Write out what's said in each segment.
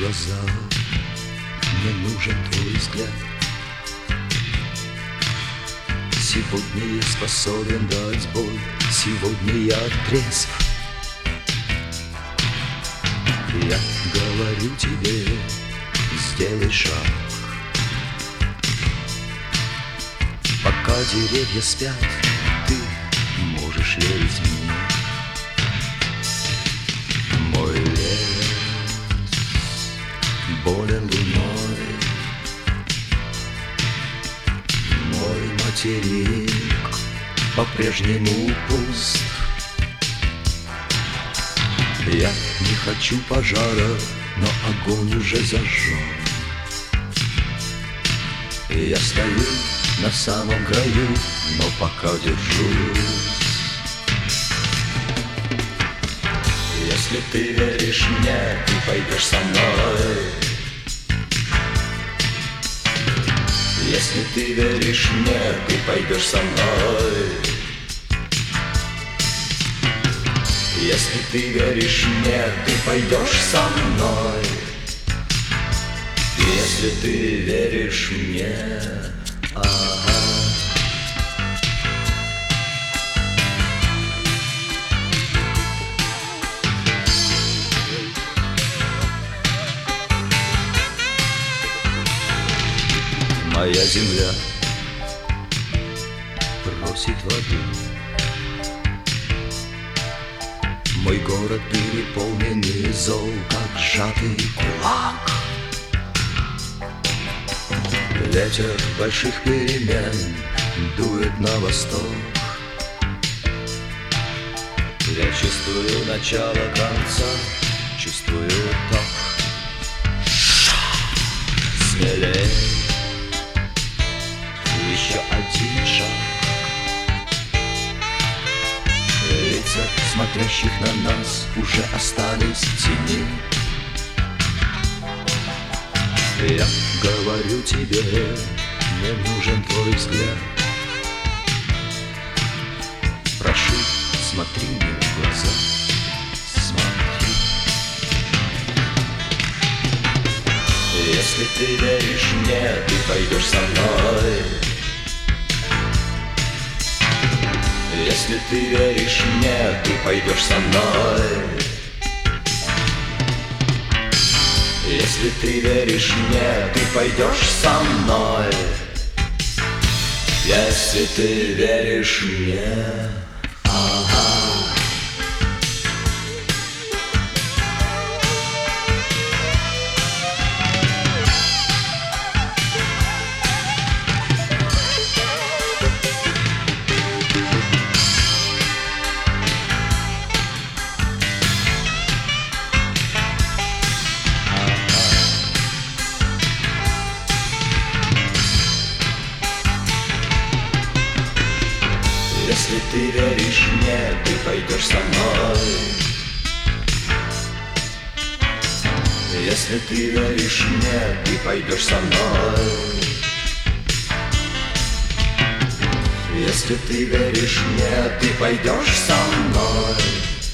глаза, мне нужен твой взгляд. Сегодня я способен дать бой, сегодня я трезв. Я говорю тебе, сделай шаг. Пока деревья спят, ты можешь верить мне. Мой лес болен луной, мой материк по-прежнему пуст. Я не хочу пожара, но огонь уже зажжен. Я стою на самом краю, но пока держусь. Если ты веришь мне, ты пойдешь со мной. Если ты веришь мне, ты пойдешь со мной. Если ты веришь мне, ты пойдешь со мной. Если ты веришь мне, ага. Моя земля просит воды. Мой город переполненный зол, как сжатый кулак. Ветер больших перемен дует на восток. Я чувствую начало конца, чувствую ток. Смелей, еще один шаг. Лица, смотрящих на нас, уже остались в тени. Я говорю тебе, мне нужен твой взгляд. Прошу, смотри мне в глаза, смотри. Если ты веришь мне, ты пойдешь со мной. Если ты веришь мне, ты пойдешь со мной. Если ты веришь мне, ты пойдешь со мной. Если ты веришь мне, ага. Если ты веришь мне, ты пойдешь со мной. Если ты веришь мне, ты пойдешь со мной. Если ты веришь мне, ты пойдешь со мной.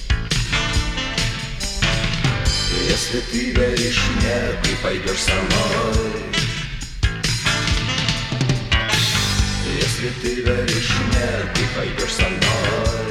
Если ты веришь мне, ты пойдешь со мной. Если ты веришь мне, ты пойдешь со мной.